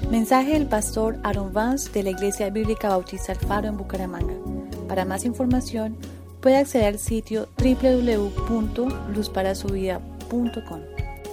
Mensaje del pastor Aaron Vance de la Iglesia Bíblica Bautista El Faro en Bucaramanga. Para más información, puede acceder al sitio www.luzparasuvida.com.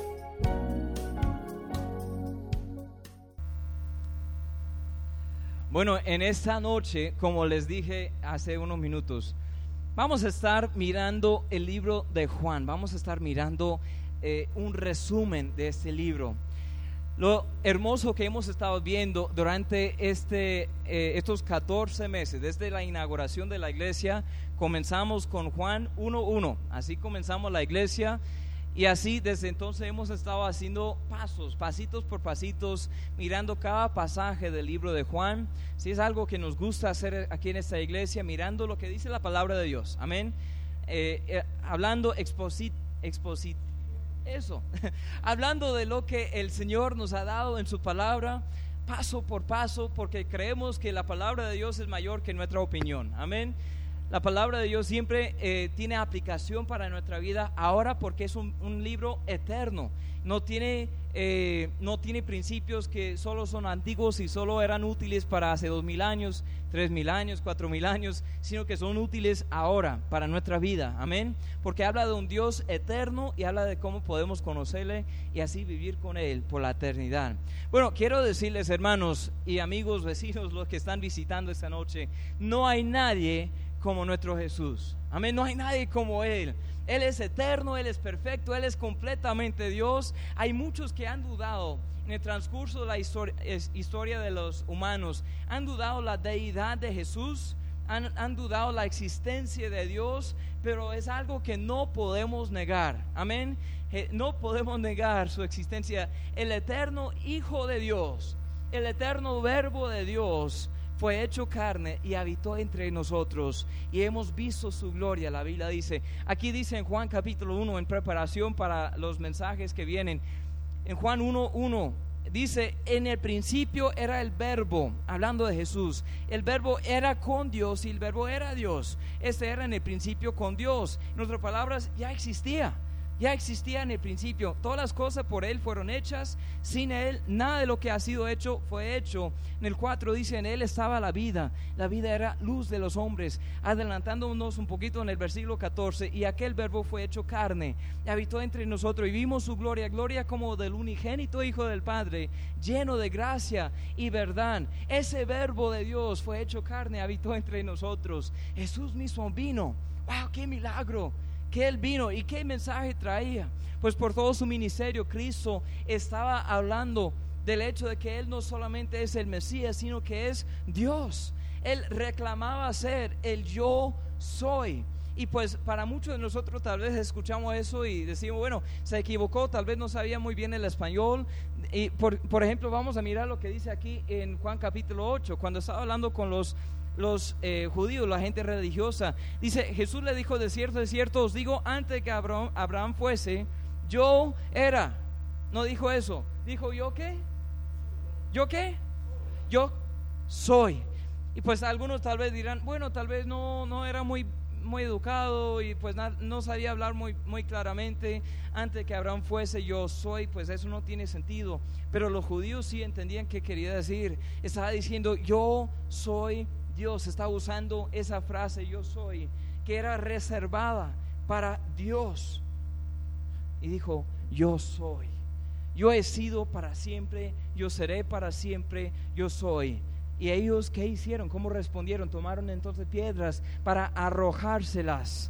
Bueno, en esta noche, como les dije hace unos minutos, vamos a estar mirando el libro de Juan. Vamos a estar mirando un resumen de este libro. Lo hermoso que hemos estado viendo durante estos 14 meses, desde la inauguración de la iglesia, comenzamos con Juan 1:1. Así comenzamos la iglesia. Y así desde entonces hemos estado haciendo pasitos por pasitos, mirando cada pasaje del libro de Juan. Si es algo que nos gusta hacer aquí en esta iglesia, mirando lo que dice la palabra de Dios, amén. Hablando hablando de lo que el Señor nos ha dado en su palabra, paso por paso, porque creemos que la palabra de Dios es mayor que nuestra opinión, amén. La palabra de Dios siempre tiene aplicación para nuestra vida ahora, porque es un libro eterno. No tiene principios que solo son antiguos y solo eran útiles para hace 2000 años, 3000 años, 4000 años, sino que son útiles ahora para nuestra vida, amén. Porque habla de un Dios eterno y habla de cómo podemos conocerle y así vivir con Él por la eternidad. Bueno, quiero decirles, hermanos y amigos, vecinos, los que están visitando esta noche, no hay nadie como nuestro Jesús, amén. No hay nadie como Él. Él es eterno, Él es perfecto, Él es completamente Dios. Hay muchos que han dudado en el transcurso de la historia de los humanos, han dudado la deidad de Jesús, han dudado la existencia de Dios, pero es algo que no podemos negar, amén. No podemos negar su existencia. El eterno Hijo de Dios, el eterno Verbo de Dios, fue hecho carne y habitó entre nosotros y hemos visto su gloria. La Biblia dice, aquí dice en Juan capítulo 1, en preparación para los mensajes que vienen, en Juan 1:1 dice, en el principio era el Verbo, hablando de Jesús. El Verbo era con Dios y el Verbo era Dios. Este era en el principio con Dios. En otras palabras, ya existía en el principio. Todas las cosas por Él fueron hechas, sin Él nada de lo que ha sido hecho fue hecho. En el 4 dice, en Él estaba la vida era luz de los hombres. Adelantándonos un poquito en el versículo 14, y aquel Verbo fue hecho carne y habitó entre nosotros y vimos su gloria como del unigénito Hijo del Padre, lleno de gracia y verdad. Ese Verbo de Dios fue hecho carne, habitó entre nosotros. Jesús mismo vino. ¡Wow! ¡Qué milagro! Que Él vino y qué mensaje traía. Pues por todo su ministerio Cristo estaba hablando del hecho de que Él no solamente es el Mesías, sino que es Dios. Él reclamaba ser el yo soy. Y pues para muchos de nosotros tal vez escuchamos eso y decimos, bueno, se equivocó, tal vez no sabía muy bien el español. Y por ejemplo, vamos a mirar lo que dice aquí en Juan capítulo 8, cuando estaba hablando con los judíos, la gente religiosa. Dice, Jesús le dijo, de cierto os digo, antes que Abraham fuese, yo era. No dijo eso, dijo, ¿yo qué? ¿Yo qué? Yo soy. Y pues algunos tal vez dirán, bueno, tal vez no era muy educado y pues no sabía hablar muy claramente. Antes que Abraham fuese, yo soy. Pues eso no tiene sentido. Pero los judíos sí entendían qué quería decir. Estaba diciendo, yo soy Dios. Está usando esa frase, yo soy, que era reservada para Dios. Y dijo, yo soy. Yo he sido para siempre, yo seré para siempre, yo soy. ¿Y ellos qué hicieron? ¿Cómo respondieron? Tomaron entonces piedras para arrojárselas.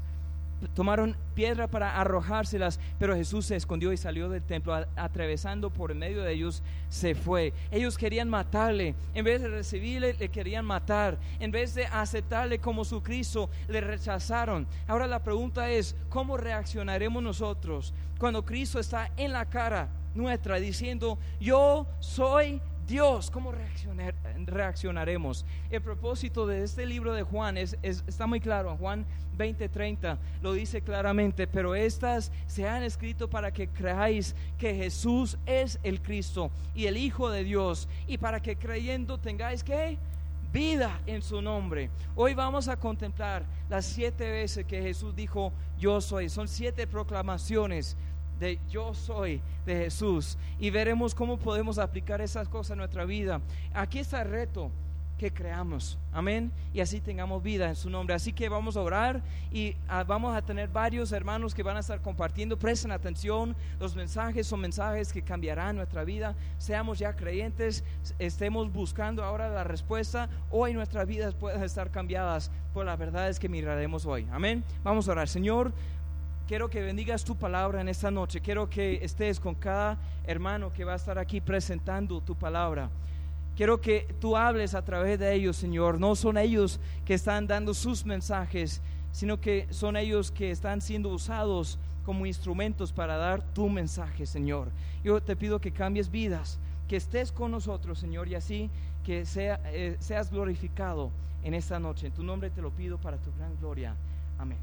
Pero Jesús se escondió y salió del templo, atravesando por en medio de ellos, se fue. Ellos querían matarle, en vez de recibirle, le querían matar. En vez de aceptarle como su Cristo, le rechazaron. Ahora la pregunta es, ¿cómo reaccionaremos nosotros cuando Cristo está en la cara nuestra diciendo, yo soy Dios? ¿Cómo reaccionaremos? El propósito de este libro de Juan está muy claro. En Juan 20:30 lo dice claramente, pero estas se han escrito para que creáis que Jesús es el Cristo y el Hijo de Dios, y para que creyendo tengáis ¿qué? Vida en su nombre. Hoy vamos a contemplar las 7 veces que Jesús dijo yo soy. Son 7 proclamaciones de yo soy de Jesús, y veremos cómo podemos aplicar esas cosas en nuestra vida. Aquí está el reto, que creamos, amén, y así tengamos vida en su nombre. Así que vamos a orar y vamos a tener varios hermanos que van a estar compartiendo. Presten atención, los mensajes son mensajes que cambiarán nuestra vida. Seamos ya creyentes, estemos buscando ahora la respuesta. Hoy nuestras vidas pueden estar cambiadas por las verdades que miraremos hoy, amén. Vamos a orar. Señor, quiero que bendigas tu palabra en esta noche. Quiero que estés con cada hermano que va a estar aquí presentando tu palabra. Quiero que tú hables a través de ellos, Señor. No son ellos que están dando sus mensajes, sino que son ellos que están siendo usados como instrumentos para dar tu mensaje, Señor. Yo te pido que cambies vidas, que estés con nosotros, Señor, y así que seas glorificado en esta noche. En tu nombre te lo pido para tu gran gloria. Amén.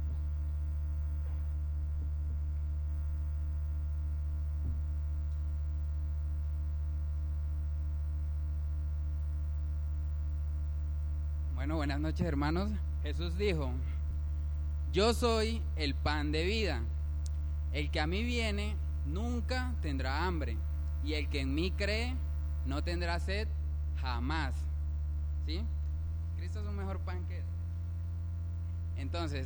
Bueno, buenas noches, hermanos. Jesús dijo: yo soy el pan de vida. El que a mí viene nunca tendrá hambre, y el que en mí cree no tendrá sed jamás. ¿Sí? Cristo es un mejor pan que... Entonces,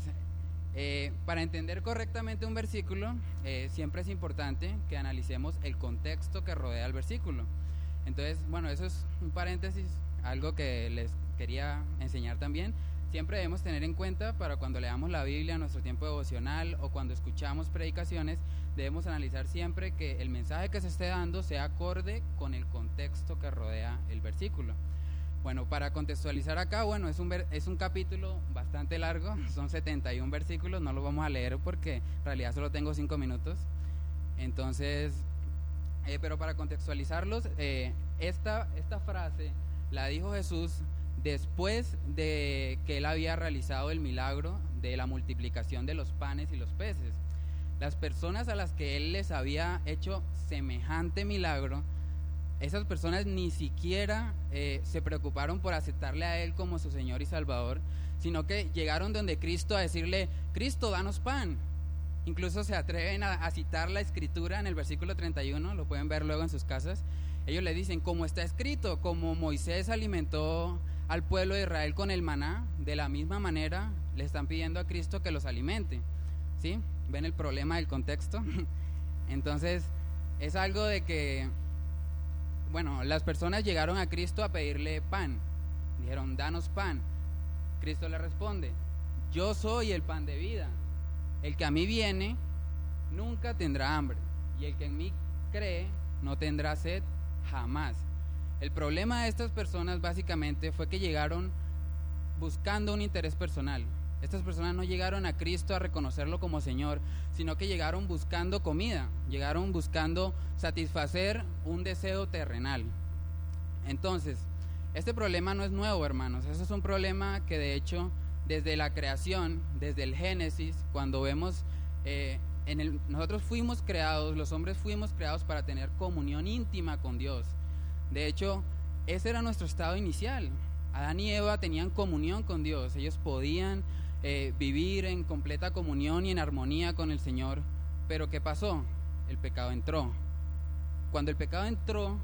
para entender correctamente un versículo, siempre es importante que analicemos el contexto que rodea el versículo. Entonces, bueno, eso es un paréntesis, algo que les quería enseñar también. Siempre debemos tener en cuenta, para cuando leamos la Biblia en nuestro tiempo devocional o cuando escuchamos predicaciones, debemos analizar siempre que el mensaje que se esté dando sea acorde con el contexto que rodea el versículo. Bueno, para contextualizar acá, bueno, es un capítulo bastante largo, son 71 versículos, no lo vamos a leer porque en realidad solo tengo 5 minutos. Entonces, pero para contextualizarlos, esta frase la dijo Jesús después de que él había realizado el milagro de la multiplicación de los panes y los peces. Las personas a las que él les había hecho semejante milagro, esas personas ni siquiera se preocuparon por aceptarle a él como su Señor y Salvador, sino que llegaron donde Cristo a decirle: Cristo, danos pan. Incluso se atreven a citar la escritura en el versículo 31, lo pueden ver luego en sus casas. Ellos le dicen: como está escrito, como Moisés alimentó al pueblo de Israel con el maná, de la misma manera le están pidiendo a Cristo que los alimente. ¿Sí? ¿Ven el problema del contexto? Entonces, es algo de que, bueno, las personas llegaron a Cristo a pedirle pan. Dijeron: danos pan. Cristo le responde: yo soy el pan de vida. El que a mí viene nunca tendrá hambre, y el que en mí cree no tendrá sed jamás. El problema de estas personas básicamente fue que llegaron buscando un interés personal. Estas personas no llegaron a Cristo a reconocerlo como Señor, sino que llegaron buscando comida, llegaron buscando satisfacer un deseo terrenal. Entonces, este problema no es nuevo, hermanos. Eso es un problema que de hecho desde la creación, desde el Génesis, cuando vemos nosotros fuimos creados, los hombres fuimos creados para tener comunión íntima con Dios. De hecho, ese era nuestro estado inicial. Adán y Eva tenían comunión con Dios. Ellos podían vivir en completa comunión y en armonía con el Señor. Pero ¿qué pasó? El pecado entró. Cuando el pecado entró,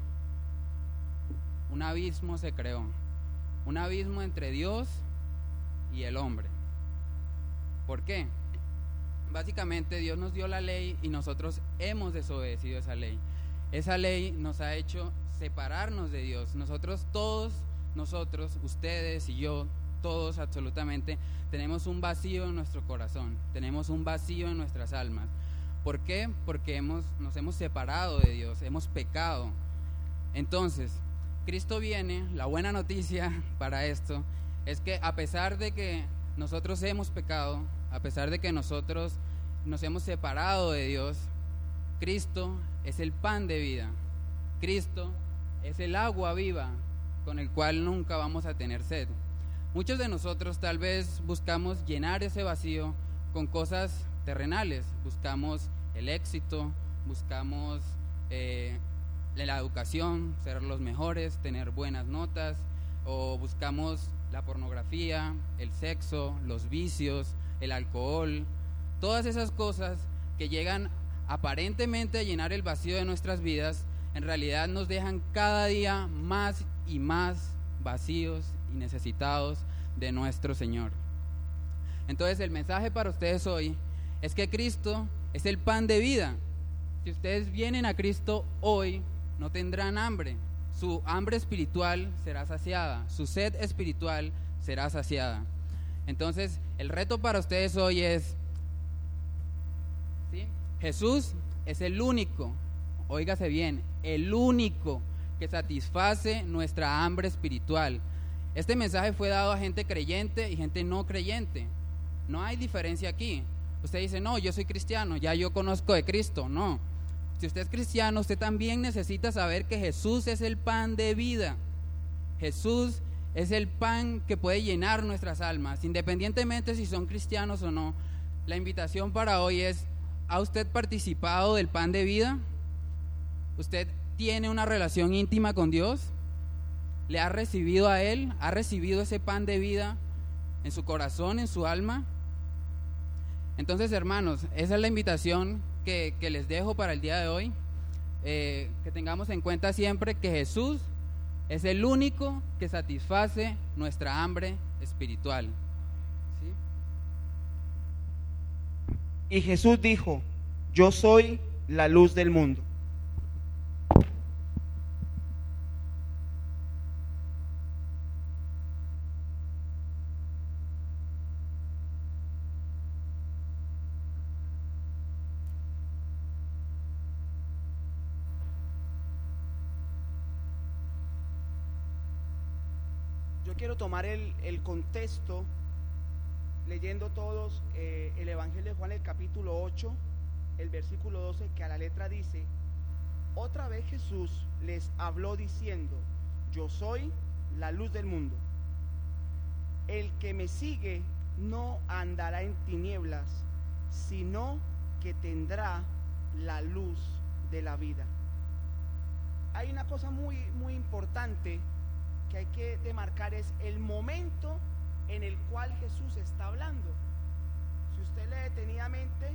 un abismo se creó. Un abismo entre Dios y el hombre. ¿Por qué? Básicamente Dios nos dio la ley y nosotros hemos desobedecido esa ley. Esa ley nos ha hecho separarnos de Dios. Nosotros, ustedes y yo, todos absolutamente, tenemos un vacío en nuestro corazón, tenemos un vacío en nuestras almas. ¿Por qué? Porque nos hemos separado de Dios, hemos pecado. Entonces, Cristo viene. La buena noticia para esto es que a pesar de que nosotros hemos pecado, a pesar de que nosotros nos hemos separado de Dios, Cristo es el pan de vida. Cristo es el agua viva con el cual nunca vamos a tener sed. Muchos de nosotros tal vez buscamos llenar ese vacío con cosas terrenales. Buscamos el éxito, buscamos la educación, ser los mejores, tener buenas notas, o buscamos la pornografía, el sexo, los vicios, el alcohol, todas esas cosas que llegan aparentemente llenar el vacío de nuestras vidas, en realidad nos dejan cada día más y más vacíos y necesitados de nuestro Señor. Entonces el mensaje para ustedes hoy es que Cristo es el pan de vida. Si ustedes vienen a Cristo hoy, no tendrán hambre. Su hambre espiritual será saciada, su sed espiritual será saciada. Entonces el reto para ustedes hoy es, ¿sí? Jesús es el único, óigase bien, el único que satisface nuestra hambre espiritual. Este mensaje fue dado a gente creyente y gente no creyente. No hay diferencia aquí. Usted dice, no, yo soy cristiano, ya yo conozco de Cristo. No, si usted es cristiano, usted también necesita saber que Jesús es el pan de vida. Jesús es el pan que puede llenar nuestras almas, independientemente si son cristianos o no. La invitación para hoy es, ¿ha usted participado del pan de vida? ¿Usted tiene una relación íntima con Dios? ¿Le ha recibido a Él? ¿Ha recibido ese pan de vida en su corazón, en su alma? Entonces, hermanos, esa es la invitación que les dejo para el día de hoy. Que tengamos en cuenta siempre que Jesús es el único que satisface nuestra hambre espiritual. ¿Sí? Y Jesús dijo, yo soy la luz del mundo. Quiero tomar el contexto leyendo todos el Evangelio de Juan, el capítulo 8, el versículo 12, que a la letra dice: otra vez Jesús les habló diciendo, yo soy la luz del mundo. El que me sigue no andará en tinieblas, sino que tendrá la luz de la vida. Hay una cosa muy importante que hay que demarcar, es el momento en el cual Jesús está hablando. Si usted lee detenidamente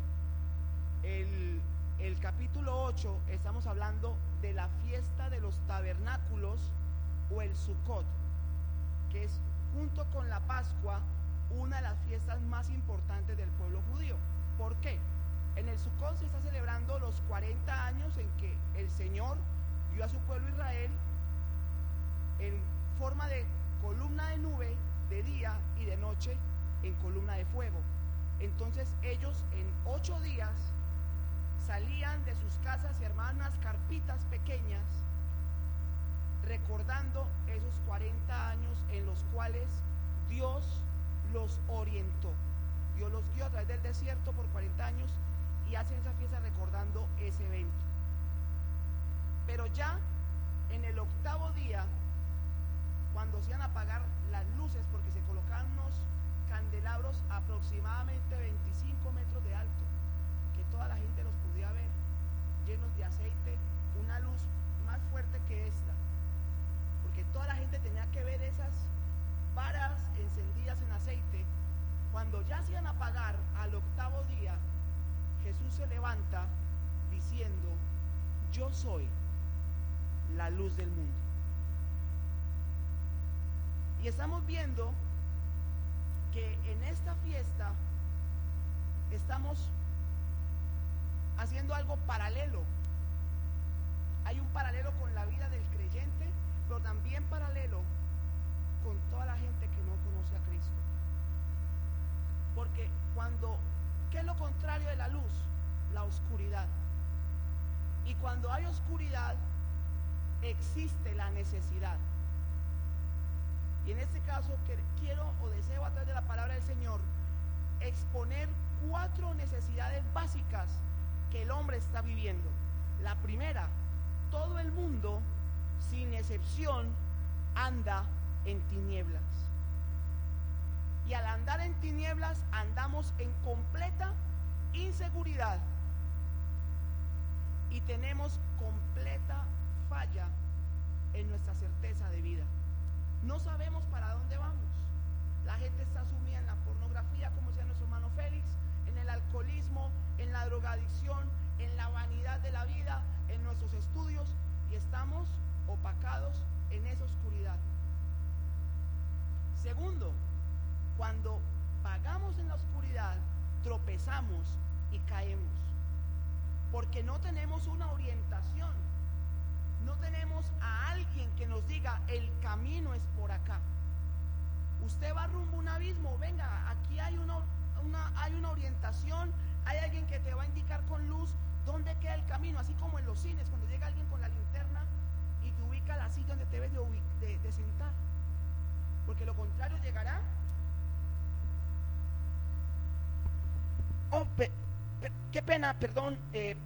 el capítulo 8, estamos hablando de la fiesta de los tabernáculos o el Sukkot, que es junto con la Pascua una de las fiestas más importantes del pueblo judío. ¿Por qué? En el Sukkot se está celebrando los 40 años en que el Señor dio a su pueblo Israel en forma de columna de nube de día y de noche en columna de fuego. Entonces ellos en 8 días salían de sus casas y armaban unas carpitas pequeñas recordando esos 40 años en los cuales Dios los orientó. Dios los guió a través del desierto por 40 años y hacen esa fiesta recordando ese evento. Pero ya en el 8º día, cuando se iban a apagar las luces, porque se colocaban unos candelabros aproximadamente 25 metros de alto, que toda la gente los podía ver, llenos de aceite, una luz más fuerte que esta, porque toda la gente tenía que ver esas varas encendidas en aceite. Cuando ya se iban a apagar al 8º día, Jesús se levanta diciendo, yo soy la luz del mundo. Y estamos viendo que en esta fiesta estamos haciendo algo paralelo. Hay un paralelo con la vida del creyente, pero también paralelo con toda la gente que no conoce a Cristo. Porque ¿qué es lo contrario de la luz? La oscuridad. Y cuando hay oscuridad, existe la necesidad. Y en este caso quiero o deseo, a través de la palabra del Señor, exponer 4 necesidades básicas que el hombre está viviendo. La primera, todo el mundo, sin excepción, anda en tinieblas. Y al andar en tinieblas, andamos en completa inseguridad y tenemos completa falla en nuestra certeza de vida. No sabemos para dónde vamos. La gente está sumida en la pornografía, como decía nuestro hermano Félix, en en el alcoholismo, en la drogadicción, en la vanidad de la vida, en nuestros estudios, y estamos opacados en esa oscuridad. Segundo, cuando vagamos en la oscuridad, tropezamos y caemos, porque no tenemos una orientación, no tenemos a alguien que nos diga el camino es por acá. Usted va rumbo a un abismo, venga, aquí hay una orientación, hay alguien que te va a indicar con luz dónde queda el camino, así como en los cines, cuando llega alguien con la linterna y te ubica la silla donde te ves de sentar, porque lo contrario llegará. Qué pena, perdón.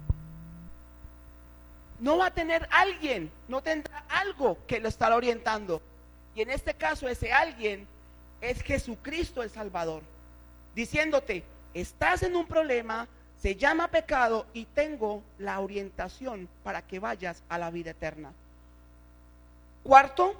No va a tener alguien, no tendrá algo que lo estará orientando. Y en este caso ese alguien es Jesucristo el Salvador, diciéndote, estás en un problema, se llama pecado y tengo la orientación para que vayas a la vida eterna. Cuarto,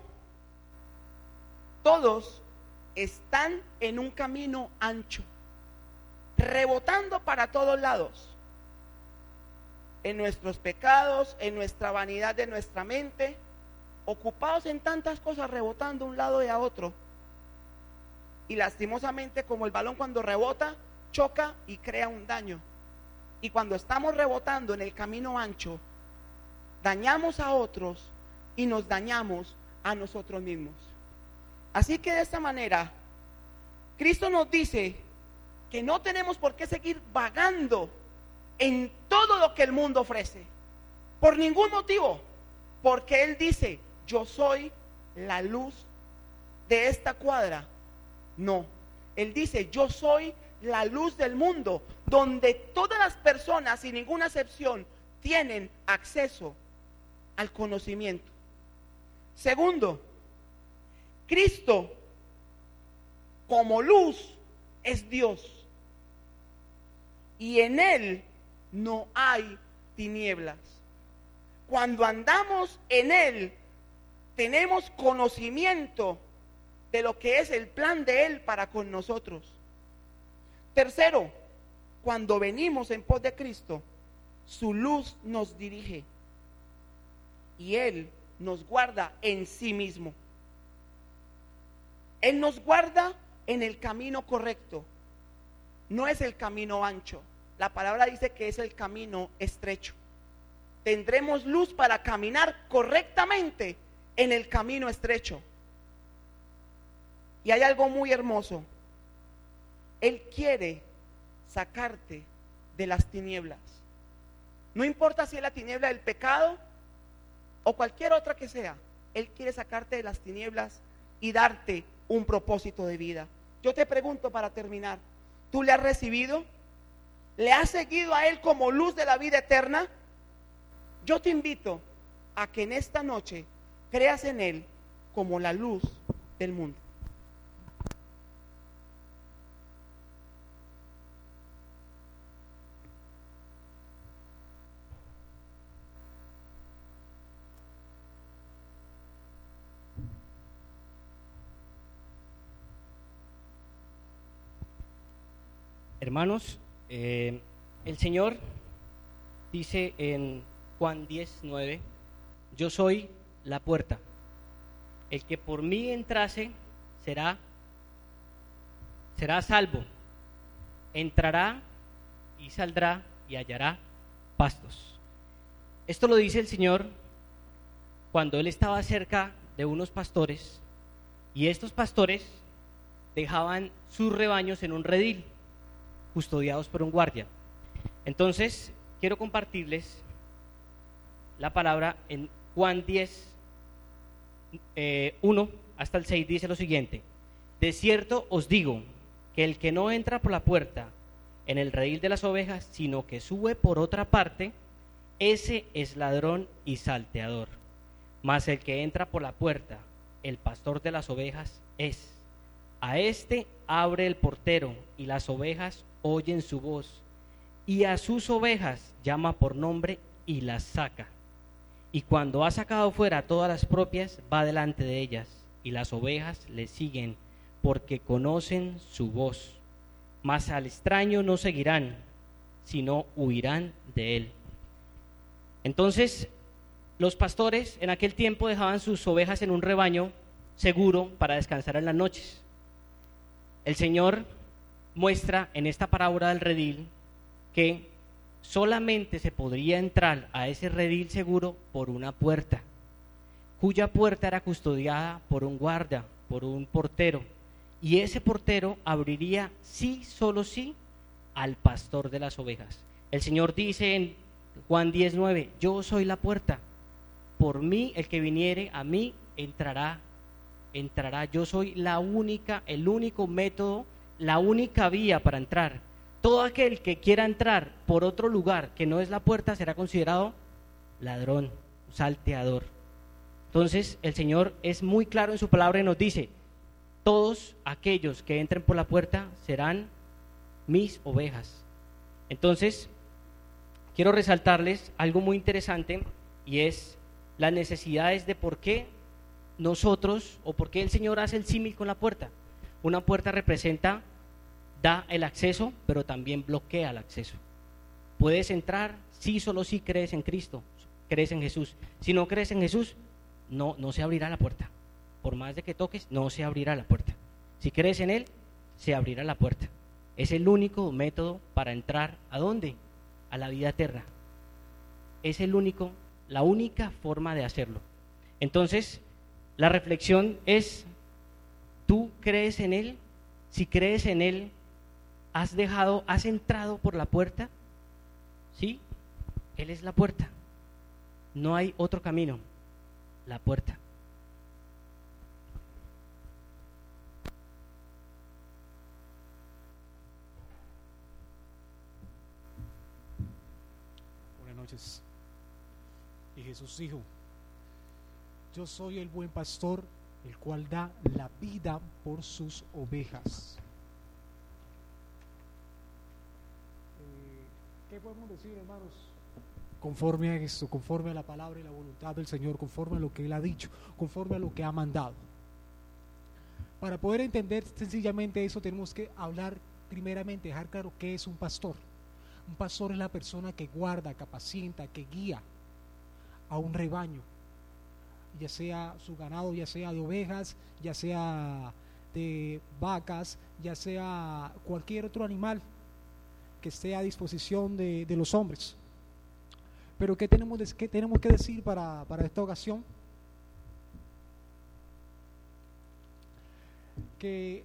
todos están en un camino ancho, rebotando para todos lados, en nuestros pecados, en nuestra vanidad de nuestra mente, ocupados en tantas cosas, rebotando de un lado y a otro. Y lastimosamente, como el balón cuando rebota, choca y crea un daño. Y cuando estamos rebotando en el camino ancho, dañamos a otros y nos dañamos a nosotros mismos. Así que de esta manera, Cristo nos dice que no tenemos por qué seguir vagando en todo lo que el mundo ofrece, por ningún motivo, porque Él dice, yo soy la luz de esta cuadra. No, Él dice, yo soy la luz del mundo, donde todas las personas, sin ninguna excepción, tienen acceso al conocimiento. Segundo, Cristo como luz es Dios, y en Él no hay tinieblas. Cuando andamos en Él, tenemos conocimiento de lo que es el plan de Él para con nosotros. Tercero, cuando venimos en pos de Cristo, su luz nos dirige y Él nos guarda en sí mismo. Él nos guarda en el camino correcto, no es el camino ancho. La palabra dice que es el camino estrecho. Tendremos luz para caminar correctamente en el camino estrecho. Y hay algo muy hermoso. Él quiere sacarte de las tinieblas. No importa si es la tiniebla del pecado o cualquier otra que sea. Él quiere sacarte de las tinieblas y darte un propósito de vida. Yo te pregunto para terminar, ¿tú le has recibido? ¿Le has seguido a Él como luz de la vida eterna? Yo te invito a que en esta noche creas en Él como la luz del mundo. Hermanos, el Señor dice en Juan 10:9, yo soy la puerta. El que por mí entrase será salvo. Entrará y saldrá y hallará pastos. Esto lo dice el Señor cuando Él estaba cerca de unos pastores, y estos pastores dejaban sus rebaños en un redil, custodiados por un guardia. Entonces, quiero compartirles la palabra en Juan 10, 1 hasta el 6, dice lo siguiente: de cierto os digo, que el que no entra por la puerta en el redil de las ovejas, sino que sube por otra parte, ese es ladrón y salteador. Mas el que entra por la puerta, el pastor de las ovejas es. A este abre el portero, y las ovejas oyen su voz, y a sus ovejas llama por nombre y las saca. Y cuando ha sacado fuera todas las propias, va delante de ellas, y las ovejas le siguen, porque conocen su voz. mas al extraño no seguirán, sino huirán de él. Entonces, los pastores en aquel tiempo dejaban sus ovejas en un rebaño seguro para descansar en las noches. El Señor muestra en esta parábola del redil que solamente se podría entrar a ese redil seguro por una puerta, cuya puerta era custodiada por un guarda, por un portero, y ese portero abriría sí, solo sí, al pastor de las ovejas. El Señor dice en Juan 10:9, yo soy la puerta, por mí el que viniere a mí entrará, yo soy el único método, la única vía para entrar. Todo aquel que quiera entrar por otro lugar que no es la puerta será considerado ladrón, salteador. Entonces el Señor es muy claro en su palabra y nos dice, todos aquellos que entren por la puerta serán mis ovejas. Entonces quiero resaltarles algo muy interesante, y es las necesidades de por qué nosotros, o por qué el Señor hace el símil con la puerta. Una puerta da el acceso, pero también bloquea el acceso. Puedes entrar si solo si crees en Cristo, crees en Jesús. Si no crees en Jesús, no se abrirá la puerta. Por más de que toques, no se abrirá la puerta. Si crees en Él, se abrirá la puerta. Es el único método para entrar, ¿a dónde? A la vida eterna. Es la única forma de hacerlo. Entonces, la reflexión es, ¿tú crees en Él? Si crees en Él, ¿has entrado por la puerta? ¿Sí? Él es la puerta. No hay otro camino. La puerta. Buenas noches. Y Jesús dijo, yo soy el buen pastor, el cual da la vida por sus ovejas. ¿Qué podemos decir, hermanos? Conforme a esto, conforme a la palabra y la voluntad del Señor, conforme a lo que Él ha dicho, conforme a lo que ha mandado. Para poder entender sencillamente eso, tenemos que hablar primeramente, dejar claro qué es un pastor. Un pastor es la persona que guarda, que apacienta, que guía a un rebaño, ya sea su ganado, ya sea de ovejas, ya sea de vacas, ya sea cualquier otro animal que esté a disposición de los hombres. Pero ¿qué tenemos que decir para esta ocasión? Que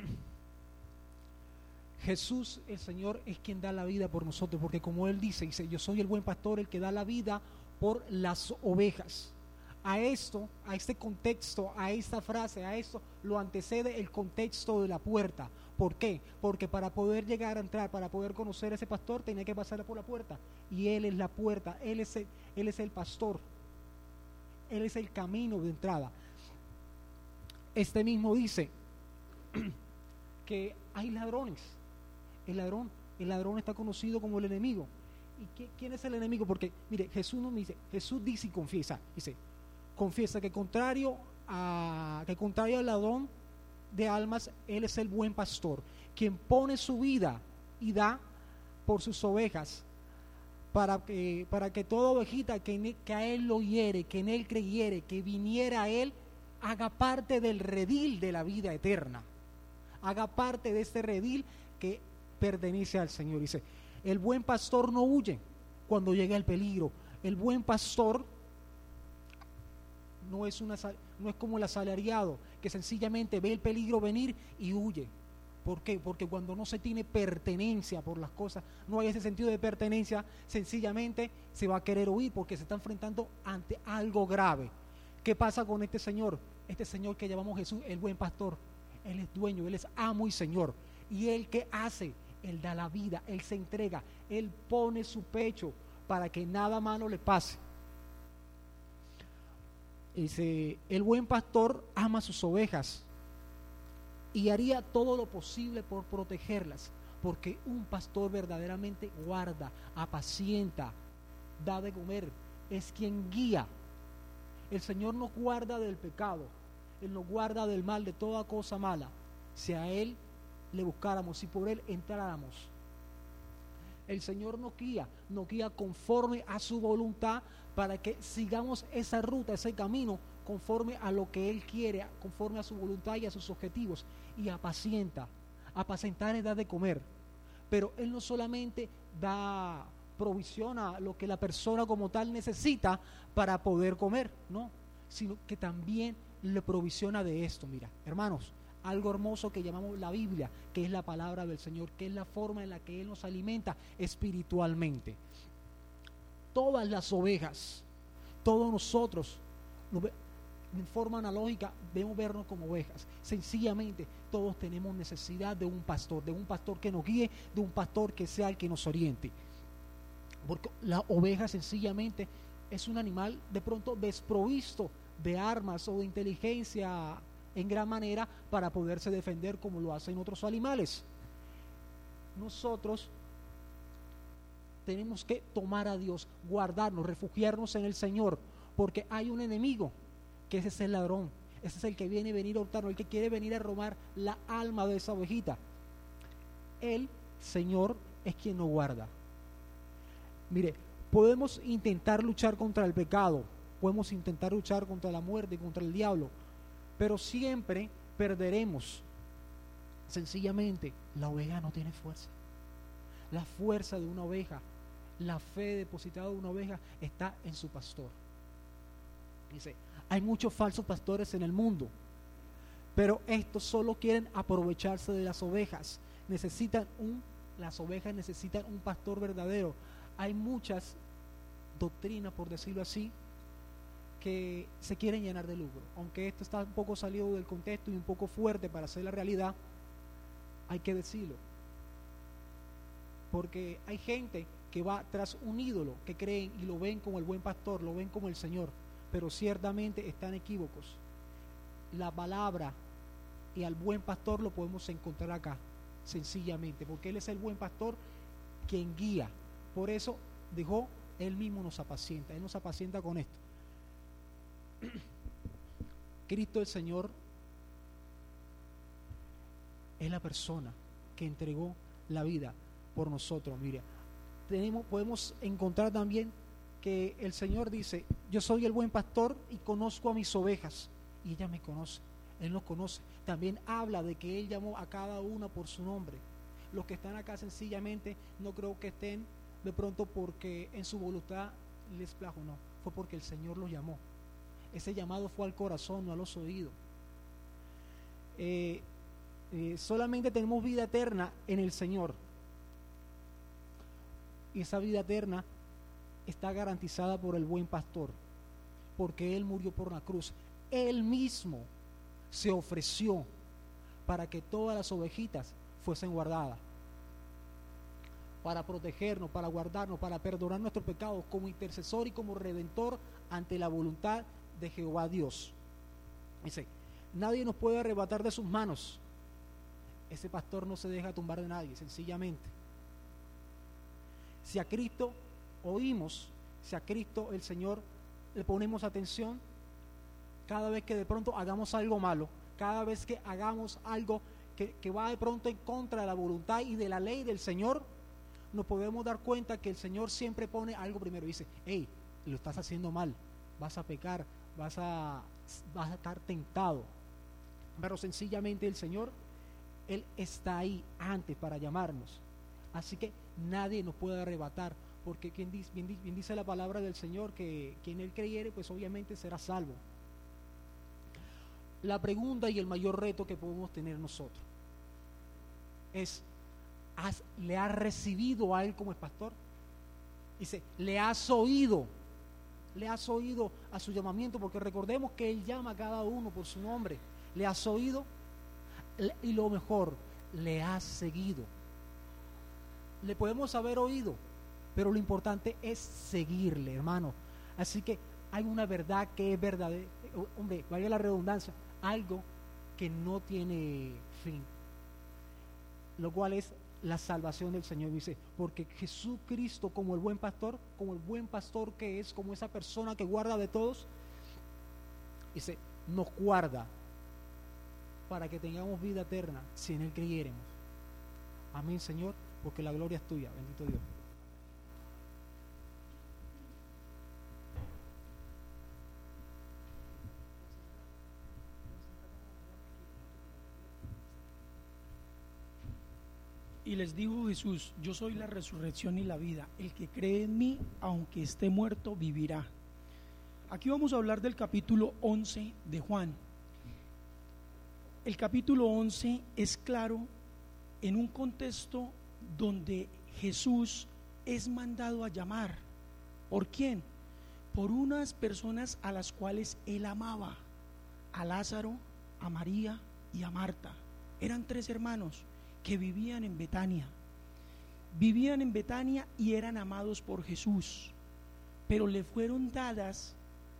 Jesús, el Señor, es quien da la vida por nosotros, porque como Él dice, yo soy el buen pastor, el que da la vida por las ovejas. A este contexto, a esta frase, a esto lo antecede el contexto de la puerta. ¿Por qué? Porque para poder llegar a entrar, para poder conocer a ese pastor, tenía que pasar por la puerta. Y Él es la puerta, Él es el pastor, Él es el camino de entrada. Este mismo dice que hay ladrones. El ladrón está conocido como el enemigo. ¿Y quién es el enemigo? Porque, mire, Jesús dice y confiesa. Confiesa que contrario al ladrón de almas, Él es el buen pastor, quien pone su vida y da por sus ovejas, para que toda ovejita que a Él lo oyere, que en Él creyere, que viniera a Él, haga parte del redil de la vida eterna, haga parte de este redil que pertenece al Señor. Dice, el buen pastor no huye cuando llega el peligro. El buen pastor no es como el asalariado que sencillamente ve el peligro venir y huye. ¿Por qué? Porque cuando no se tiene pertenencia por las cosas, no hay ese sentido de pertenencia, sencillamente se va a querer huir porque se está enfrentando ante algo grave. ¿Qué pasa con este Señor? Este Señor que llamamos Jesús, el buen pastor. Él es dueño, Él es amo y Señor. ¿Y Él qué hace? Él da la vida, Él se entrega, Él pone su pecho para que nada malo le pase. Dice, el buen pastor ama sus ovejas y haría todo lo posible por protegerlas, porque un pastor verdaderamente guarda, apacienta, da de comer, es quien guía. El Señor nos guarda del pecado, Él nos guarda del mal, de toda cosa mala. Si a Él le buscáramos, si por Él entráramos. El Señor nos guía conforme a su voluntad para que sigamos esa ruta, ese camino, conforme a lo que Él quiere, conforme a su voluntad y a sus objetivos. Y apacentar es dar de comer. Pero Él no solamente provisiona lo que la persona como tal necesita para poder comer, no, sino que también le provisiona de esto. Mira, hermanos, algo hermoso que llamamos la Biblia, que es la palabra del Señor, que es la forma en la que Él nos alimenta espiritualmente. Todas las ovejas, todos nosotros, en forma analógica, debemos vernos como ovejas. Sencillamente, todos tenemos necesidad de un pastor que nos guíe, de un pastor que sea el que nos oriente. Porque la oveja sencillamente es un animal de pronto desprovisto de armas o de inteligencia en gran manera para poderse defender como lo hacen otros animales. Nosotros tenemos que tomar a Dios, guardarnos, refugiarnos en el Señor, porque hay un enemigo, que ese es el ladrón, ese es el que viene a venir a hurtarnos, el que quiere venir a robar la alma de esa ovejita. El Señor es quien nos guarda. Mire, podemos intentar luchar contra el pecado, podemos intentar luchar contra la muerte, contra el diablo, pero siempre perderemos. Sencillamente, la oveja no tiene fuerza. La fuerza de una oveja, la fe depositada de una oveja está en su pastor. Dice, hay muchos falsos pastores en el mundo, pero estos solo quieren aprovecharse de las ovejas. Las ovejas necesitan un pastor verdadero. Hay muchas doctrinas, por decirlo así, que se quieren llenar de lucro. Aunque esto está un poco salido del contexto y un poco fuerte para ser la realidad, hay que decirlo. Porque hay gente que va tras un ídolo, que creen y lo ven como el buen pastor, lo ven como el Señor, pero ciertamente están equívocos. La palabra y al buen pastor lo podemos encontrar acá, sencillamente, porque Él es el buen pastor quien guía. Por eso dijo, Él mismo nos apacienta, Él nos apacienta con esto. Cristo el Señor es la persona que entregó la vida por nosotros. Mira, podemos encontrar también que el Señor dice, yo soy el buen pastor y conozco a mis ovejas, y ella me conoce, Él nos conoce. También habla de que Él llamó a cada una por su nombre. Los que están acá sencillamente no creo que estén de pronto porque en su voluntad les plajo, no, fue porque el Señor los llamó. Ese llamado fue al corazón, no a los oídos. Solamente tenemos vida eterna en el Señor, y esa vida eterna está garantizada por el buen pastor, porque Él murió por la cruz. Él mismo se ofreció para que todas las ovejitas fuesen guardadas, para protegernos, para guardarnos, para perdonar nuestros pecados, como intercesor y como redentor ante la voluntad de Jehová Dios. Dice, nadie nos puede arrebatar de sus manos. Ese pastor no se deja tumbar de nadie, sencillamente. Si a Cristo oímos, si a Cristo el Señor le ponemos atención, cada vez que de pronto hagamos algo malo, cada vez que hagamos algo que va de pronto en contra de la voluntad y de la ley del Señor, nos podemos dar cuenta que el Señor siempre pone algo primero. Dice, hey, lo estás haciendo mal, vas a pecar, vas a estar tentado. Pero sencillamente el Señor, Él está ahí antes para llamarnos. Así que nadie nos puede arrebatar, porque bien dice la palabra del Señor, que quien Él creyere, pues obviamente será salvo. La pregunta y el mayor reto que podemos tener nosotros es, ¿le has recibido a Él como el pastor? Dice, ¿le has oído a su llamamiento? Porque recordemos que Él llama a cada uno por su nombre. ¿Le has oído? Y lo mejor, ¿le has seguido? Le podemos haber oído, pero lo importante es seguirle, hermano. Así que hay una verdad que es verdadera, hombre, vaya la redundancia, algo que no tiene fin, lo cual es la salvación del Señor. Dice, porque Jesucristo, como el buen pastor que es, como esa persona que guarda de todos, dice, nos guarda para que tengamos vida eterna si en Él creyéremos. Amén, Señor, porque la gloria es tuya. Bendito Dios. Y les dijo Jesús: yo soy la resurrección y la vida. El que cree en mí, aunque esté muerto, vivirá. Aquí vamos a hablar del capítulo 11 de Juan. El capítulo 11 es claro en un contexto donde Jesús es mandado a llamar. ¿Por quién? Por unas personas a las cuales él amaba: a Lázaro, a María y a Marta. Eran 3 hermanos que vivían en Betania. Vivían en Betania y eran amados por Jesús, pero le fueron dadas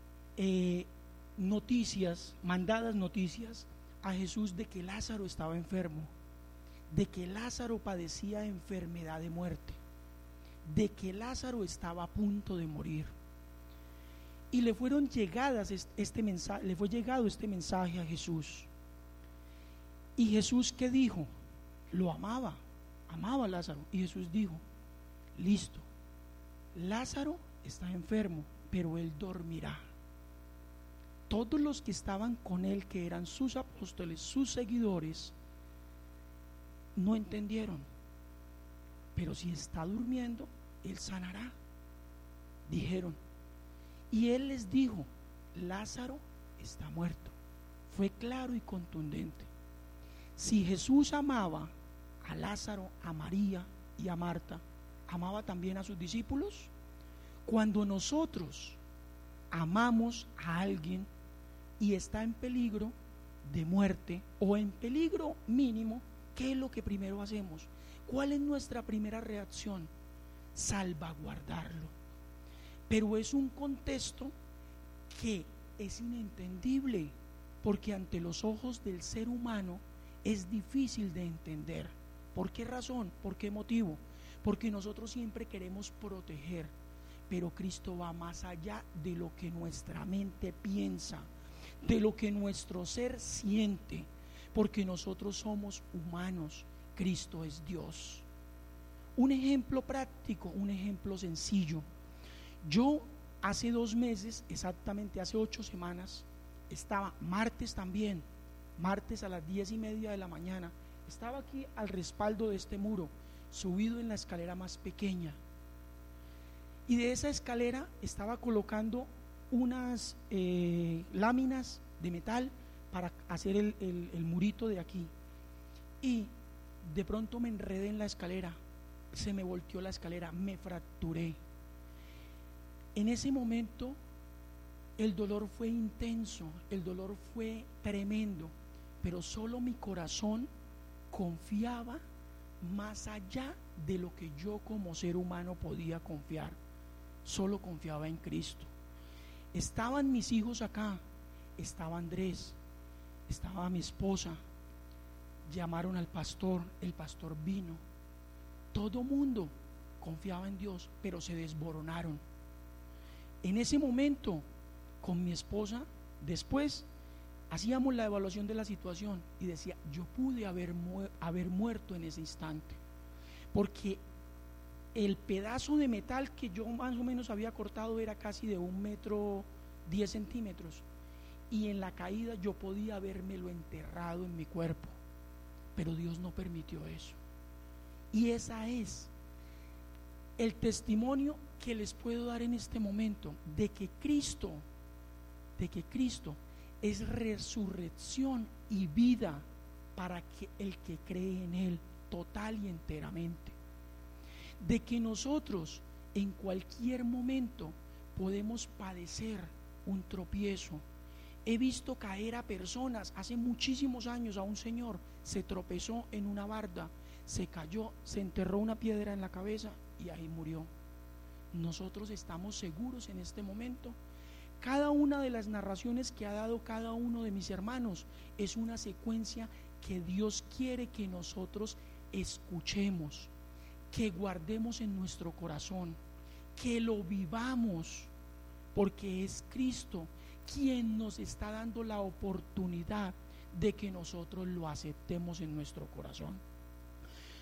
mandadas noticias a Jesús de que Lázaro estaba enfermo, de que Lázaro padecía enfermedad de muerte, de que Lázaro estaba a punto de morir. Y le fue llegado este mensaje a Jesús. Y Jesús, ¿qué dijo? Lo amaba a Lázaro. Y Jesús dijo: listo, Lázaro está enfermo, pero él dormirá. Todos los que estaban con él, que eran sus apóstoles, sus seguidores, no entendieron. Pero si está durmiendo, él sanará, dijeron. Y él les dijo: Lázaro está muerto. Fue claro y contundente. Si Jesús amaba a Lázaro, a María y a Marta, ¿amaba también a sus discípulos? Cuando nosotros amamos a alguien y está en peligro de muerte o en peligro mínimo, ¿qué es lo que primero hacemos? ¿Cuál es nuestra primera reacción? Salvaguardarlo. Pero es un contexto que es inentendible, porque ante los ojos del ser humano es difícil de entender. ¿Por qué razón? ¿Por qué motivo? Porque nosotros siempre queremos proteger, pero Cristo va más allá de lo que nuestra mente piensa, de lo que nuestro ser siente, porque nosotros somos humanos, Cristo es Dios. Un ejemplo práctico, un ejemplo sencillo. Yo hace 2 meses, exactamente hace 8 semanas, estaba martes también, martes a las 10:30 de la mañana, estaba aquí al respaldo de este muro, subido en la escalera más pequeña, y de esa escalera estaba colocando unas láminas de metal para hacer el murito de aquí, y de pronto me enredé en la escalera, se me volteó la escalera, me fracturé. En ese momento el dolor fue intenso, el dolor fue tremendo, pero solo mi corazón confiaba más allá de lo que yo como ser humano podía confiar. Solo confiaba en Cristo. Estaban mis hijos acá, estaba Andrés, estaba mi esposa. Llamaron al pastor, el pastor vino. Todo mundo confiaba en Dios, pero se desboronaron. En ese momento, con mi esposa, después hacíamos la evaluación de la situación y decía: yo pude haber muerto en ese instante, porque el pedazo de metal que yo más o menos había cortado era casi de 1,10 m, y en la caída yo podía habérmelo enterrado en mi cuerpo, pero Dios no permitió eso. Y esa es el testimonio que les puedo dar en este momento de que Cristo es resurrección y vida para que el que cree en Él total y enteramente. De que nosotros en cualquier momento podemos padecer un tropiezo. He visto caer a personas, hace muchísimos años a un señor, se tropezó en una barda, se cayó, se enterró una piedra en la cabeza y ahí murió. Nosotros estamos seguros en este momento. Cada una de las narraciones que ha dado cada uno de mis hermanos es una secuencia que Dios quiere que nosotros escuchemos, que guardemos en nuestro corazón, que lo vivamos, porque es Cristo quien nos está dando la oportunidad de que nosotros lo aceptemos en nuestro corazón.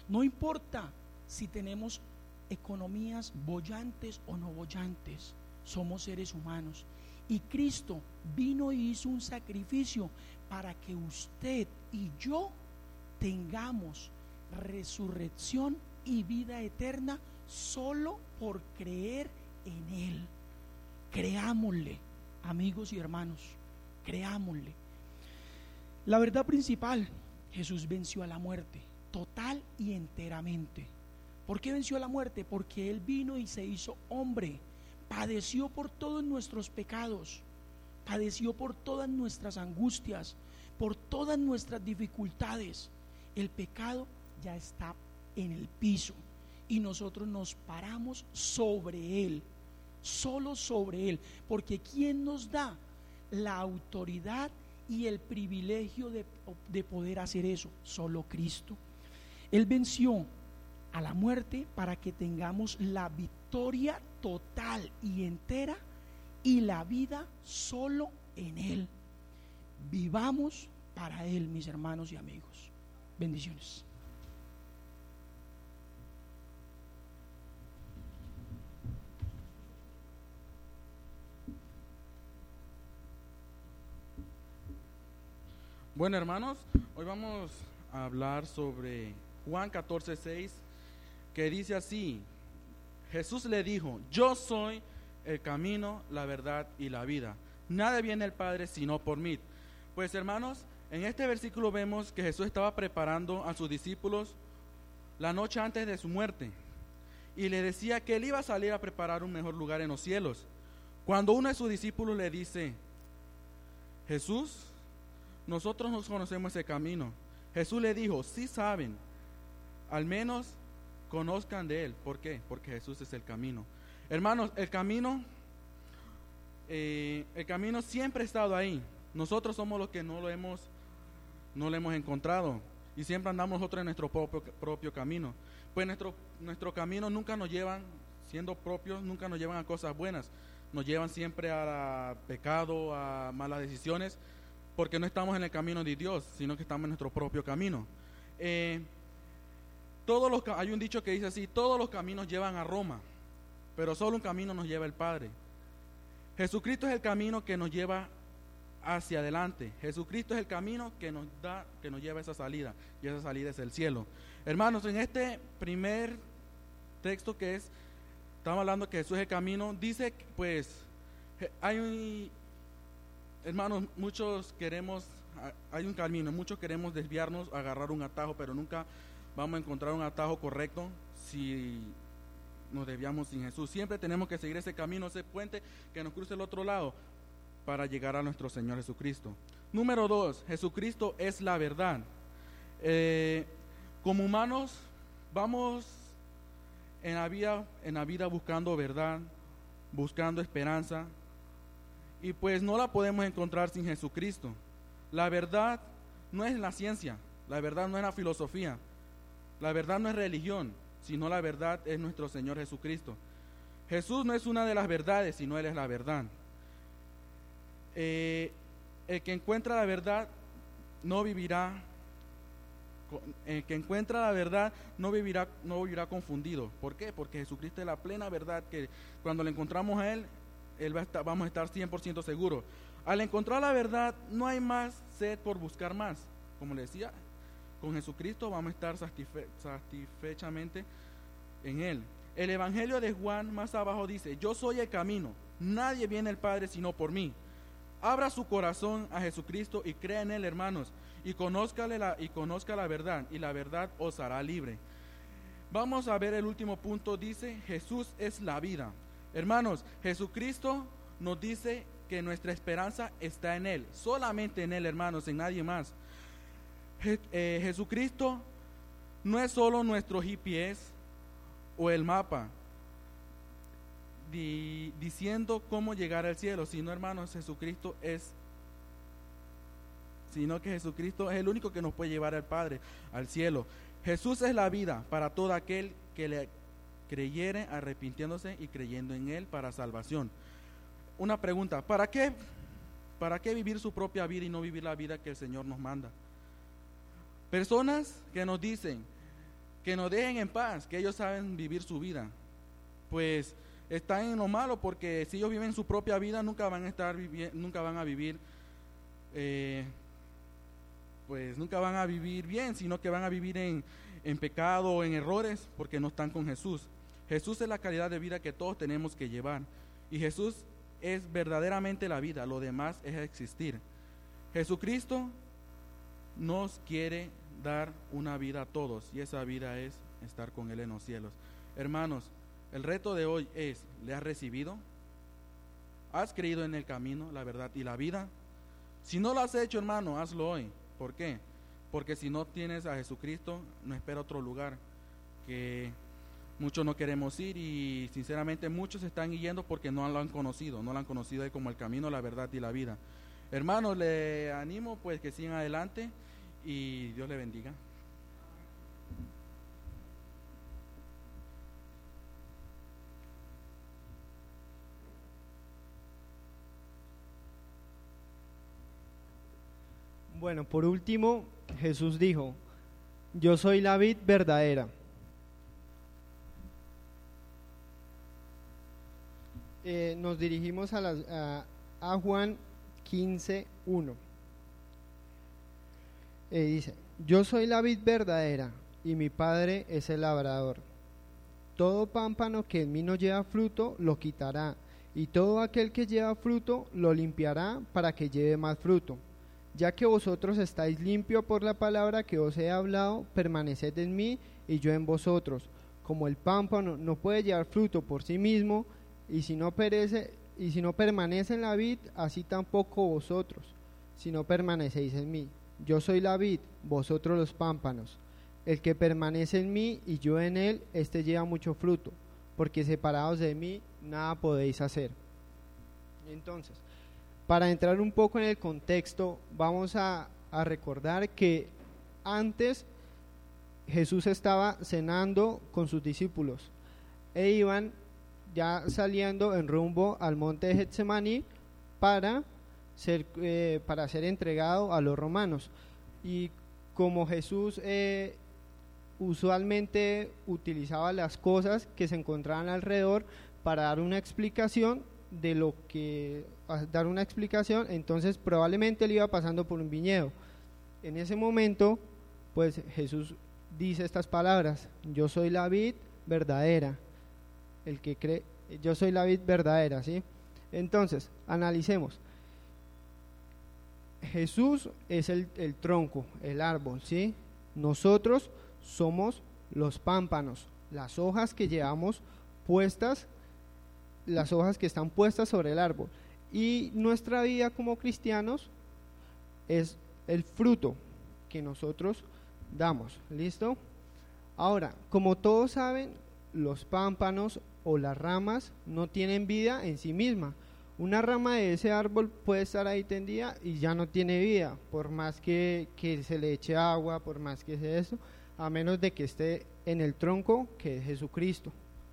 No importa si tenemos economías bollantes o no bollantes, somos seres humanos. Y Cristo vino y hizo un sacrificio para que usted y yo tengamos resurrección y vida eterna solo por creer en Él. Creámosle, amigos y hermanos, creámosle. La verdad principal: Jesús venció a la muerte total y enteramente. ¿Por qué venció a la muerte? Porque Él vino y se hizo hombre, padeció por todos nuestros pecados, padeció por todas nuestras angustias, por todas nuestras dificultades. El pecado ya está en el piso y nosotros nos paramos sobre Él, solo sobre Él, porque ¿quién nos da la autoridad y el privilegio de poder hacer eso? Solo Cristo. Él venció a la muerte para que tengamos la victoria total y entera y la vida solo en Él. Vivamos para Él, mis hermanos y amigos. Bendiciones. Bueno, hermanos, hoy vamos a hablar sobre Juan 14:6, que dice así: Jesús le dijo: yo soy el camino, la verdad y la vida. Nadie viene al Padre sino por mí. Pues, hermanos, en este versículo vemos que Jesús estaba preparando a sus discípulos la noche antes de su muerte, y le decía que él iba a salir a preparar un mejor lugar en los cielos. Cuando uno de sus discípulos le dice: Jesús, nosotros no conocemos ese camino, Jesús le dijo: sí saben, al menos conozcan de Él. ¿Por qué? Porque Jesús es el camino. Hermanos, el camino siempre ha estado ahí. Nosotros somos los que no lo hemos encontrado, y siempre andamos nosotros en nuestro propio camino. Pues nuestro camino nunca nos llevan, siendo propios, nunca nos llevan a cosas buenas. Nos llevan siempre a pecado, a malas decisiones, porque no estamos en el camino de Dios, sino que estamos en nuestro propio camino. Hay un dicho que dice así: todos los caminos llevan a Roma, pero solo un camino nos lleva al Padre. Jesucristo es el camino que nos lleva hacia adelante. Jesucristo es el camino que nos lleva a esa salida, y esa salida es el cielo. Hermanos, en este primer texto estamos hablando que Jesús es el camino, dice, pues, hermanos, hay un camino, muchos queremos desviarnos, agarrar un atajo, pero nunca vamos a encontrar un atajo correcto si nos desviamos sin Jesús. Siempre tenemos que seguir ese camino, ese puente que nos cruce el otro lado para llegar a nuestro Señor Jesucristo. Número 2, Jesucristo es la verdad. Como humanos vamos en la vida buscando verdad, buscando esperanza, y pues no la podemos encontrar sin Jesucristo. La verdad no es la ciencia, la verdad no es la filosofía, la verdad no es religión, sino la verdad es nuestro Señor Jesucristo. Jesús no es una de las verdades, sino Él es la verdad. El que encuentra la verdad no vivirá. El que encuentra la verdad no vivirá confundido. ¿Por qué? Porque Jesucristo es la plena verdad, que cuando le encontramos a Él vamos a estar 100% seguros. Al encontrar la verdad no hay más sed por buscar más. Como le decía, con Jesucristo vamos a estar satisfechamente en Él. El Evangelio de Juan más abajo dice: yo soy el camino, nadie viene al Padre sino por mí. Abra su corazón a Jesucristo y crea en Él, hermanos, y conozca la verdad, y la verdad os hará libre. Vamos a ver el último punto. Dice: Jesús es la vida. Hermanos, Jesucristo nos dice que nuestra esperanza está en Él, solamente en Él, hermanos, en nadie más. Jesucristo no es solo nuestro GPS o el mapa diciendo cómo llegar al cielo, sino, hermanos, Jesucristo es el único que nos puede llevar al Padre, al cielo. Jesús es la vida para todo aquel que le creyere, arrepintiéndose y creyendo en Él para salvación. Una pregunta: ¿para qué vivir su propia vida y no vivir la vida que el Señor nos manda? Personas que nos dicen que nos dejen en paz, que ellos saben vivir su vida. Pues están en lo malo, porque si ellos viven su propia vida nunca van a vivir pues nunca van a vivir bien, sino que van a vivir en pecado o en errores, porque no están con Jesús. Jesús es la calidad de vida que todos tenemos que llevar, y Jesús es verdaderamente la vida, lo demás es existir. Jesucristo nos quiere dar una vida a todos, y esa vida es estar con Él en los cielos. Hermanos, el reto de hoy es: ¿le has recibido? ¿Has creído en el camino, la verdad y la vida? Si no lo has hecho, hermano, hazlo hoy. ¿Por qué? Porque si no tienes a Jesucristo, no espera otro lugar, que muchos no queremos ir, y sinceramente muchos están yendo porque no lo han conocido Él como el camino, la verdad y la vida. Hermanos, le animo pues que sigan adelante, y Dios le bendiga. Bueno, por último, Jesús dijo: yo soy la vid verdadera. Nos dirigimos a Juan 15:1. Dice: yo soy la vid verdadera, y mi Padre es el labrador. Todo pámpano que en mí no lleva fruto, lo quitará, y todo aquel que lleva fruto, lo limpiará para que lleve más fruto. Ya que vosotros estáis limpios por la palabra que os he hablado, permaneced en mí y yo en vosotros. Como el pámpano no puede llevar fruto por sí mismo, y si no permanece en la vid, así tampoco vosotros, si no permanecéis en mí. Yo soy la vid, vosotros los pámpanos. El que permanece en mí y yo en él, éste lleva mucho fruto, porque separados de mí nada podéis hacer. Entonces, para entrar un poco en el contexto, vamos a recordar que antes Jesús estaba cenando con sus discípulos e iban ya saliendo en rumbo al monte de Getsemaní para ser entregado a los romanos. Y como Jesús usualmente utilizaba las cosas que se encontraban alrededor para dar una explicación, entonces probablemente él iba pasando por un viñedo. En ese momento, pues Jesús dice estas palabras: yo soy la vid verdadera. El que cree, yo soy la vid verdadera, ¿sí? Entonces, analicemos. Jesús es el tronco, el árbol, ¿sí? Nosotros somos los pámpanos, las hojas que llevamos puestas, las hojas que están puestas sobre el árbol. Y nuestra vida como cristianos es el fruto que nosotros damos. ¿Listo? Ahora, como todos saben, los pámpanos o las ramas no tienen vida en sí misma. Una rama de ese árbol puede estar ahí tendida y ya no tiene vida, por más que se le eche agua, por más que sea eso, a menos de que esté en el tronco, que es Jesucristo.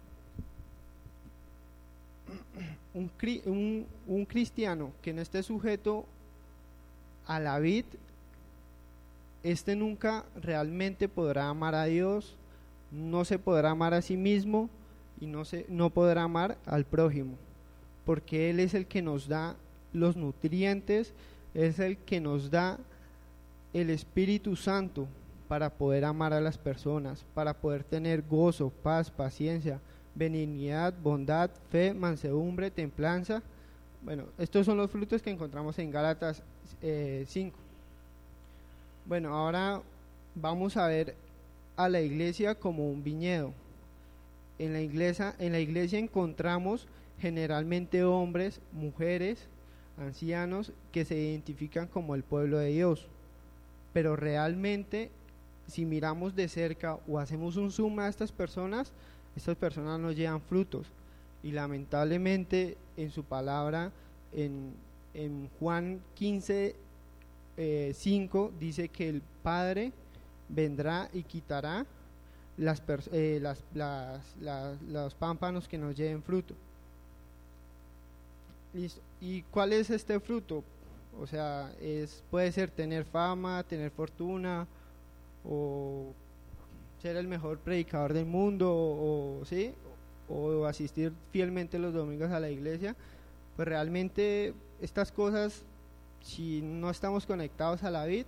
Un cristiano que no esté sujeto a la vid, este nunca realmente podrá amar a Dios, no se podrá amar a sí mismo y no podrá amar al prójimo, porque Él es el que nos da los nutrientes, es el que nos da el Espíritu Santo para poder amar a las personas, para poder tener gozo, paz, paciencia, benignidad, bondad, fe, mansedumbre, templanza. Bueno, estos son los frutos que encontramos en Gálatas 5. Bueno, ahora vamos a ver a la iglesia como un viñedo. En la iglesia encontramos generalmente hombres, mujeres, ancianos que se identifican como el pueblo de Dios, pero realmente si miramos de cerca o hacemos un zoom a estas personas no llevan frutos, y lamentablemente en su palabra en Juan 15:5 dice que el Padre vendrá y quitará los pámpanos que nos lleven fruto. Listo. ¿Y cuál es este fruto? O sea, puede ser tener fama, tener fortuna, o ser el mejor predicador del mundo ¿sí? O asistir fielmente los domingos a la iglesia, pues realmente estas cosas, si no estamos conectados a la vid,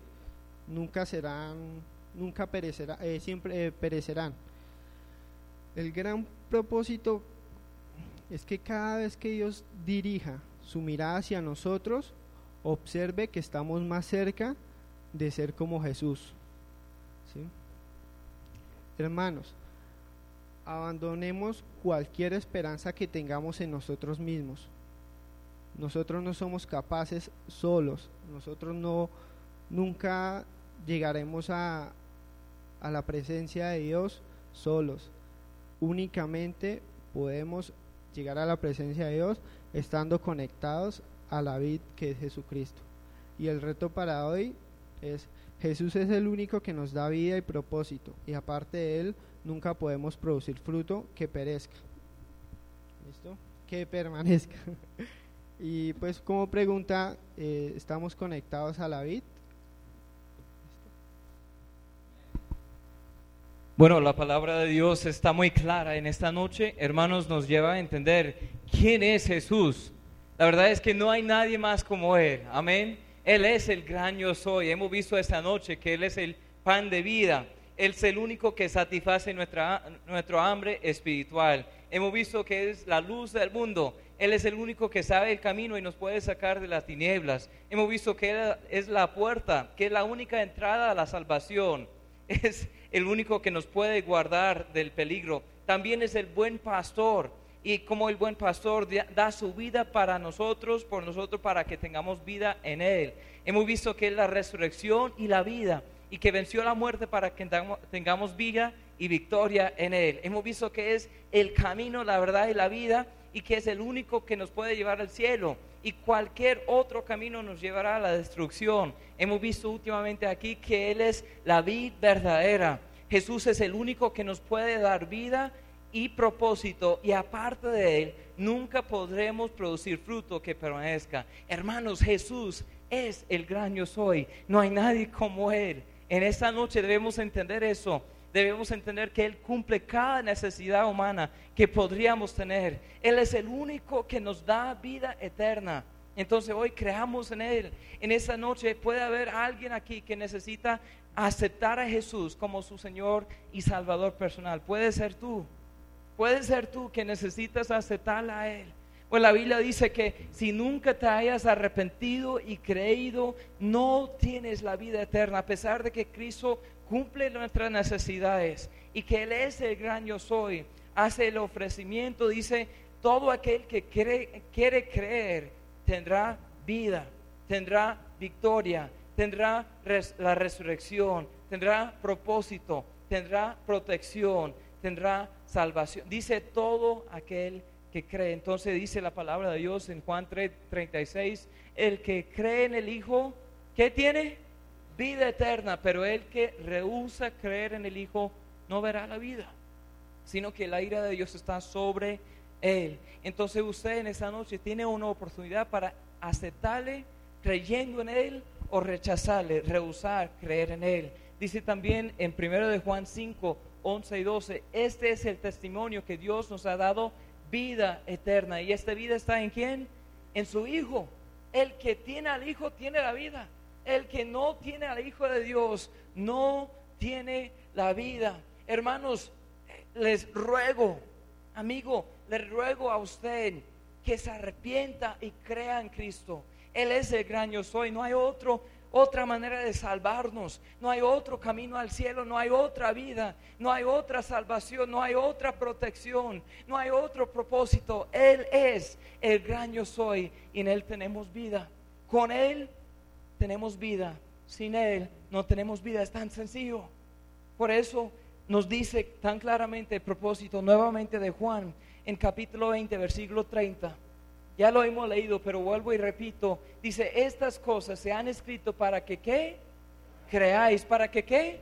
nunca perecerán, siempre perecerán. El gran propósito es que cada vez que Dios dirija su mirada hacia nosotros, observe que estamos más cerca de ser como Jesús, ¿sí? Hermanos, abandonemos cualquier esperanza que tengamos en nosotros mismos. Nosotros no somos capaces solos, nosotros nunca llegaremos a la presencia de Dios solos. Únicamente podemos llegar a la presencia de Dios estando conectados a la vid que es Jesucristo. Y el reto para hoy es: Jesús es el único que nos da vida y propósito, y aparte de Él nunca podemos producir fruto que perezca. ¿Listo? Que permanezca. Y pues como pregunta, ¿estamos conectados a la vid? Bueno, la palabra de Dios está muy clara en esta noche, hermanos, nos lleva a entender quién es Jesús. La verdad es que no hay nadie más como Él, amén. Él es el gran yo soy. Hemos visto esta noche que Él es el pan de vida. Él es el único que satisface nuestro hambre espiritual. Hemos visto que es la luz del mundo. Él es el único que sabe el camino y nos puede sacar de las tinieblas. Hemos visto que Él es la puerta, que es la única entrada a la salvación. Es el único que nos puede guardar del peligro. También es el buen pastor, y como el buen pastor da su vida para nosotros, por nosotros, para que tengamos vida en Él. Hemos visto que es la resurrección y la vida, y que venció la muerte para que tengamos vida y victoria en Él. Hemos visto que es el camino, la verdad y la vida, y que es el único que nos puede llevar al cielo, y cualquier otro camino nos llevará a la destrucción. Hemos visto últimamente aquí que Él es la vid verdadera. Jesús es el único que nos puede dar vida y propósito, y aparte de Él nunca podremos producir fruto que permanezca. Hermanos, Jesús es el gran yo soy. No hay nadie como Él. En esta noche debemos entender eso. Debemos entender que Él cumple cada necesidad humana que podríamos tener. Él es el único que nos da vida eterna. Entonces hoy creamos en Él. En esta noche puede haber alguien aquí que necesita aceptar a Jesús como su Señor y Salvador personal. Puede ser tú. Puede ser tú que necesitas aceptarla a Él. Pues la Biblia dice que si nunca te hayas arrepentido y creído, no tienes la vida eterna, a pesar de que Cristo cumple nuestras necesidades y que Él es el gran yo soy. Hace el ofrecimiento, dice: todo aquel que quiere creer tendrá vida, tendrá victoria, tendrá la resurrección, tendrá propósito, tendrá protección, tendrá salvación. Dice todo aquel que cree. Entonces dice la palabra de Dios en Juan 3:36, el que cree en el Hijo, ¿qué tiene? Vida eterna, pero el que rehúsa creer en el Hijo no verá la vida, sino que la ira de Dios está sobre él. Entonces usted en esta noche tiene una oportunidad para aceptarle creyendo en Él, o rechazarle, rehusar creer en Él. Dice también en 1 de Juan 5, 11 y 12, este es el testimonio que Dios nos ha dado, vida eterna. ¿Y esta vida está en quién? En su Hijo. El que tiene al Hijo tiene la vida. El que no tiene al Hijo de Dios no tiene la vida. Hermanos, les ruego, amigo, les ruego a usted que se arrepienta y crea en Cristo. Él es el gran yo soy. No hay otra manera de salvarnos. No hay otro camino al cielo. No hay otra vida. No hay otra salvación. No hay otra protección. No hay otro propósito. Él es el gran yo soy, y en Él tenemos vida. Con Él tenemos vida. Sin Él no tenemos vida. Es tan sencillo. Por eso nos dice tan claramente el propósito nuevamente de Juan en capítulo 20, versículo 30. Ya lo hemos leído, pero vuelvo y repito. Dice: estas cosas se han escrito para que ¿qué? Creáis. ¿Para que qué?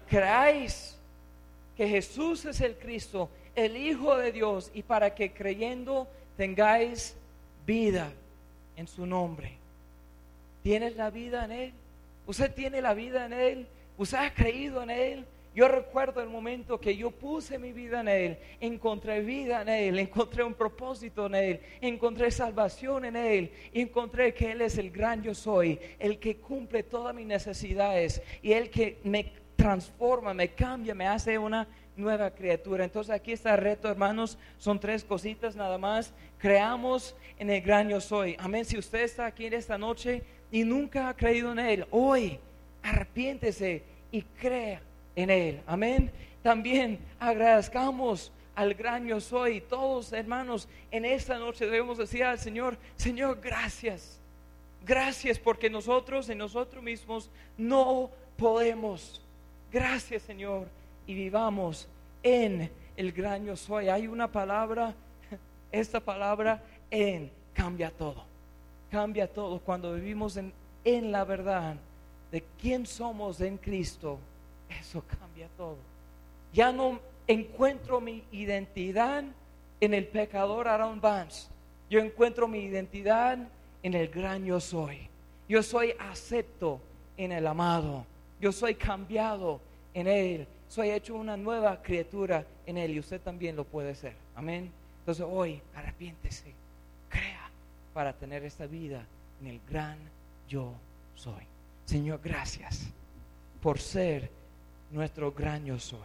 Creáis que Jesús es el Cristo, el Hijo de Dios, y para que creyendo tengáis vida en su nombre. ¿Tienes la vida en Él? ¿Usted tiene la vida en Él? ¿Usted ha creído en Él? Yo recuerdo el momento que yo puse mi vida en Él, encontré vida en Él, encontré un propósito en Él, encontré salvación en Él, y encontré que Él es el gran yo soy, el que cumple todas mis necesidades y el que me transforma, me cambia, me hace una nueva criatura. Entonces aquí está el reto, hermanos, son 3 cositas nada más. Creamos en el gran yo soy. Amén. Si usted está aquí en esta noche y nunca ha creído en Él, hoy arrepiéntese y crea en Él. Amén. También agradezcamos al gran yo soy. Todos, hermanos, en esta noche debemos decir al Señor: Señor, gracias. Gracias, porque nosotros en nosotros mismos no podemos. Gracias, Señor, y vivamos en el gran yo soy. Hay una palabra, esta palabra en cambia todo. Cambia todo cuando vivimos en la verdad de quién somos en Cristo. Eso cambia todo. Ya no encuentro mi identidad en el pecador Aaron Vance. Yo encuentro mi identidad en el gran yo soy. Yo soy acepto en el amado. Yo soy cambiado en Él. Soy hecho una nueva criatura en Él, y usted también lo puede ser. Amén. Entonces hoy arrepiéntese, crea para tener esta vida en el gran yo soy. Señor, gracias por ser nuestro gran yo soy.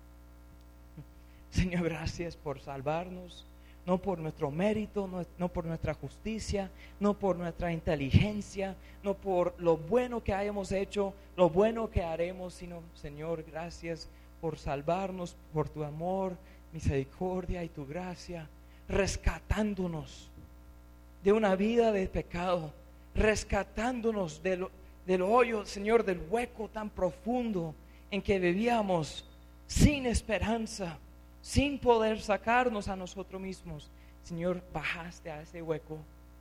Señor, gracias por salvarnos, no por nuestro mérito, no por nuestra justicia, no por nuestra inteligencia, no por lo bueno que hayamos hecho, lo bueno que haremos, sino, Señor, gracias por salvarnos, por tu amor, misericordia y tu gracia, rescatándonos de una vida de pecado, rescatándonos del hoyo, Señor, del hueco tan profundo en que vivíamos sin esperanza, sin poder sacarnos a nosotros mismos. Señor, bajaste a ese hueco,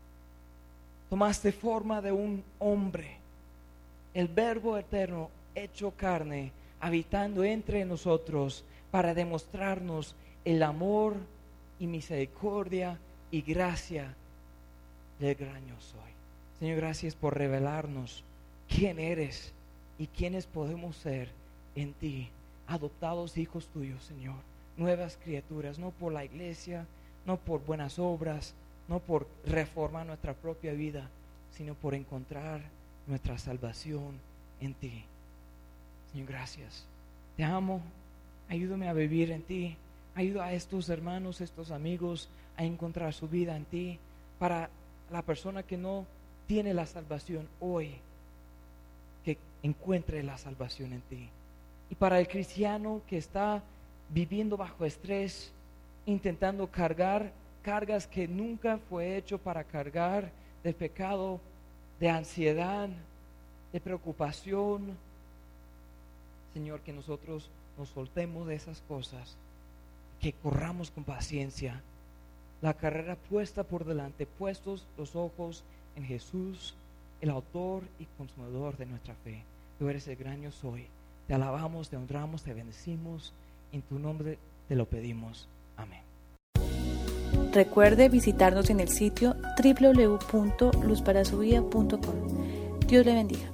tomaste forma de un hombre, el Verbo eterno hecho carne, habitando entre nosotros para demostrarnos el amor y misericordia y gracia del gran yo soy. Señor, gracias por revelarnos quién eres y quiénes podemos ser en ti, adoptados hijos tuyos, Señor, nuevas criaturas, no por la iglesia, no por buenas obras, no por reformar nuestra propia vida, sino por encontrar nuestra salvación en ti. Señor, gracias. Te amo. Ayúdame a vivir en ti. Ayuda a estos hermanos, estos amigos a encontrar su vida en ti. Para la persona que no tiene la salvación hoy, que encuentre la salvación en ti. Y para el cristiano que está viviendo bajo estrés, intentando cargar cargas que nunca fue hecho para cargar, de pecado, de ansiedad, de preocupación, Señor, que nosotros nos soltemos de esas cosas, que corramos con paciencia la carrera puesta por delante, puestos los ojos en Jesús, el autor y consumador de nuestra fe. Tú eres el gran yo soy. Te alabamos, te honramos, te bendecimos. En tu nombre te lo pedimos. Amén. Recuerde visitarnos en el sitio www.luzparasuvida.com. Dios le bendiga.